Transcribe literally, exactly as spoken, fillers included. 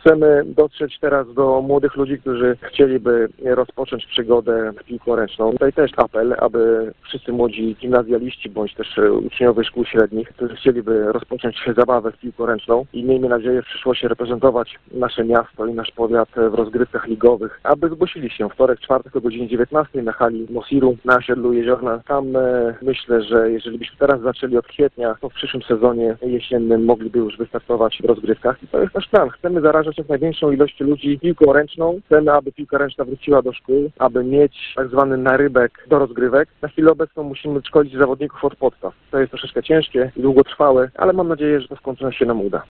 Chcemy dotrzeć teraz do młodych ludzi, którzy chcieliby rozpocząć przygodę z piłką ręczną. Tutaj też apel, aby wszyscy młodzi gimnazjaliści bądź też uczniowie szkół średnich, którzy chcieliby rozpocząć zabawę z piłką ręczną i miejmy nadzieję w przyszłości reprezentować nasze miasto i nasz powiat w rozgrywkach ligowych, aby zgłosili się wtorek, czwartek o godzinie dziewiętnastej na hali Mosiru na osiedlu Jeziorna. Tam e, myślę, że jeżeli byśmy teraz zaczęli od kwietnia, to w przyszłym sezonie jesiennym mogliby już wystartować w rozgrywkach. I to jest nasz plan. Chcemy zarażać jak największą ilość ludzi piłką ręczną. Chcemy, aby piłka ręczna wróciła do szkół, aby mieć tak zwany narybek do rozgrywek. Na chwilę obecną musimy szkolić zawodników od podstaw. To jest troszeczkę ciężkie i długotrwałe, ale mam nadzieję, że to w końcu się nam uda.